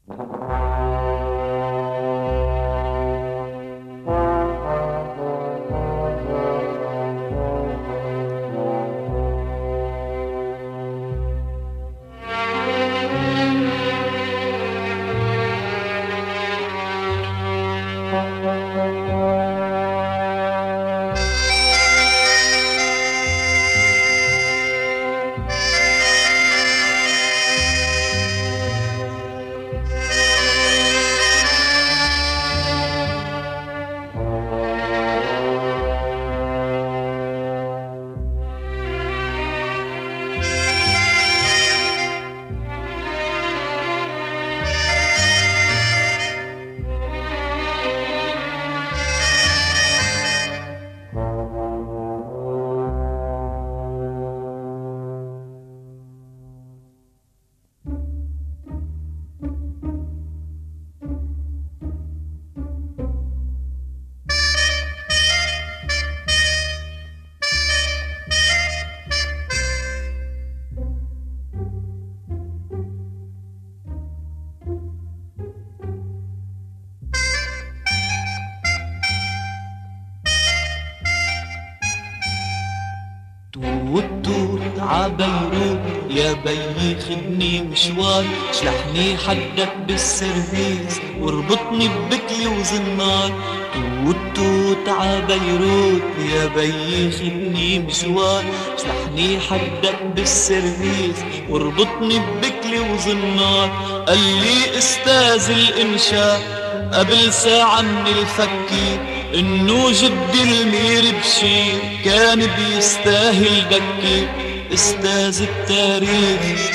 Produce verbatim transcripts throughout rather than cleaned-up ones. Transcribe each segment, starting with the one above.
والدور عبيروت يا بيي خدني مشوار، شلحني حدك بالسرفيس واربطني ببكلي وزنار. توت توت عبيروت يا بيي خدني مشوار، شلحني حدك بالسرفيس واربطني ببكلي وزنار. قال لي استاذ الانشاء قبل ساعة من الفكي انو جدي المير بشير كان بيستاهل دكي. استاذ التاريخ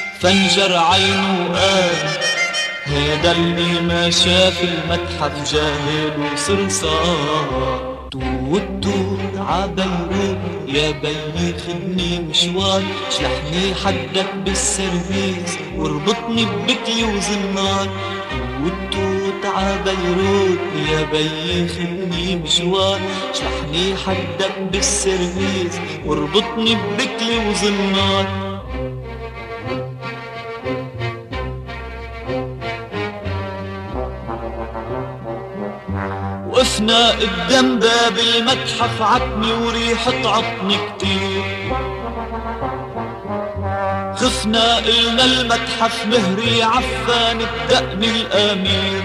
فنجر عينه وقال هيدا اللي ما شاف المتحف جاهل وصرصار. توت توت عبيروت يا بيي خدني مشوار، شلحني حدك بالسرفيس واربطني ببكلي وزنار. توت توت عبيروت يا بيي خدني مشوار، شلحني حدك بالسرفيس واربطني ببكلي وزنار. وقفنا قدام باب المتحف عتمي وريحة عطني كتير، خفنا قلنا المتحف مهري عفان بدقني الامير.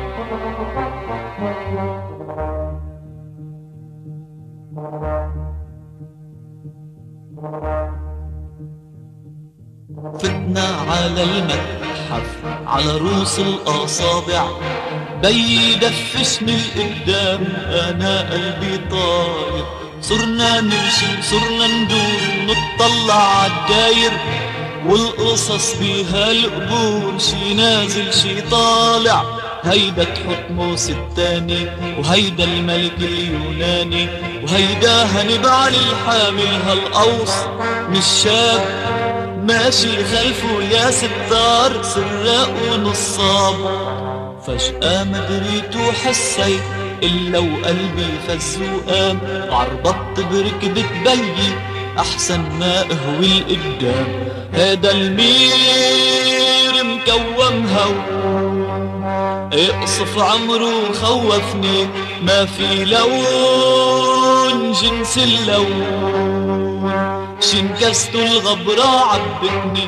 فتنا على المتحف على روس الاصابع، بيي دفشني القدام انا قلبي طاير. صرنا نمشي صرنا ندور نطلع عالداير، والقصص بيها القبور شي نازل شي طالع. هيدا تحتمس التاني وهيدا الملك اليوناني، وهيدا هنبعل الحامل هالقوس مش شاب ماشي خلفه يا ستار سراق ونصاب. فجأة مدريت وحسيت إلا وقلبي فز وقام، عربطت بركبة بيي أحسن ما أهوي القدام. هيدا المير مكوم هو اقصف عمرو خوفني، ما في لون جنس اللون شنكست الغبرة عبتني.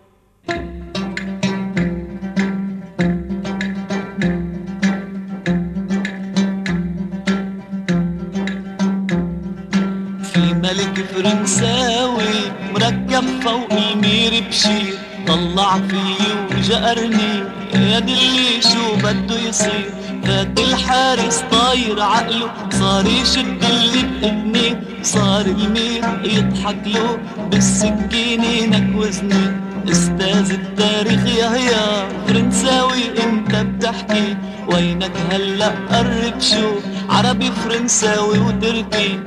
ملك فرنساوي مركب فوق المير بشير، طلع فيي وجأرني يا دلي شو بده يصير. فات الحارس طاير عقله صار يشد اللي بإذني، صار المير يضحك له بالسكينة نكوزني. استاذ التاريخ يا هيا فرنساوي انت بتحكي، وينك هلأ قرب شوف عربي فرنساوي وتركي.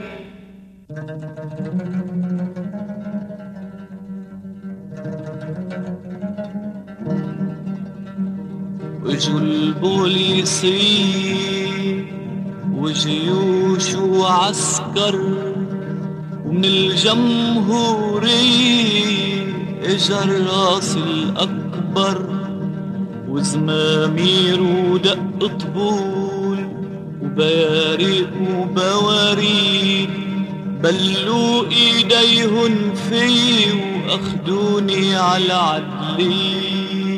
وجو البوليسي وجيوش وعسكر، ومن الجمهورية اجا الراس الأكبر وزمامير ودق طبول وبياريق وبواريق بلوا ايديهن في واخدوني على عدلي.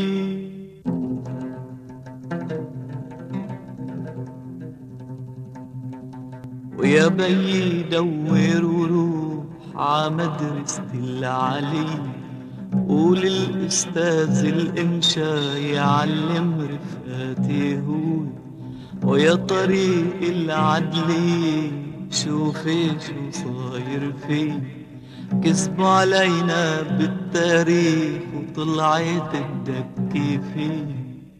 ويا بيي دور وروح ع مدرسة العلي، قول الأستاذ الإنشا يعلم رفقاتي هو، ويا طريق العدلي شوفي شو صاير فيه. كذبوا علينا بالتاريخ وطلعت تدكي فيه.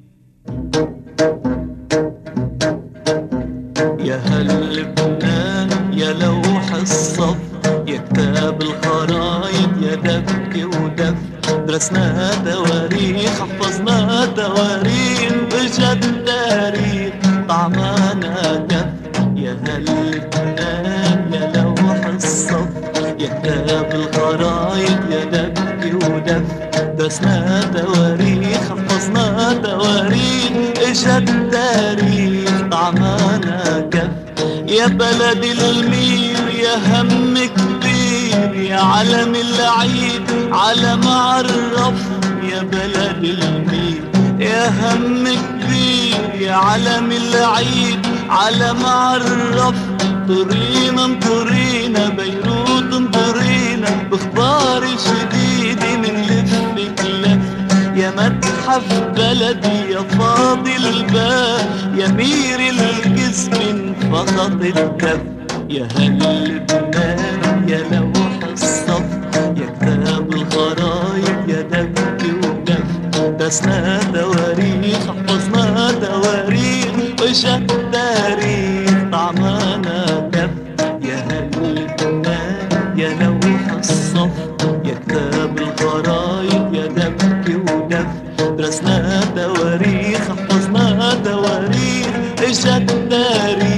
يا هل لبنان يا لوح الصف، يا كتاب الخرايط يا دك ودف، درسنا تواريخ حفظنا تواريخ بجد تاريخ طعمانا كف. يا هل لبنان يا لوح الصف، يا كتاب الخرايط يا دك ودف، درسنا تواريخ حفظنا تواريخ اجت تاريخ طعمانا كف. يا بلد المير يا هم كبير، يا علم العيد علم عرف. يا بلد المير يا هم كبير، يا علم العيد علم عرف. انطرينا انطرينا بيروت انطرينا، باخبار شديدة من لفك لف. يا متحف بلدي يا فاضي الباب، يا مير الجسم انفخط الدف. يا هل لبنان يا لوح الصف، يا كتاب الخرايط يا دك ودف، درسنا تواريخ حفظنا تواريخ وجت تاريخ طعمانا كف. يا هل لبنان يا لوح الصف، يا كتاب الخرايط يا دك ودف، درسنا تواريخ حفظنا تواريخ اجت تاريخ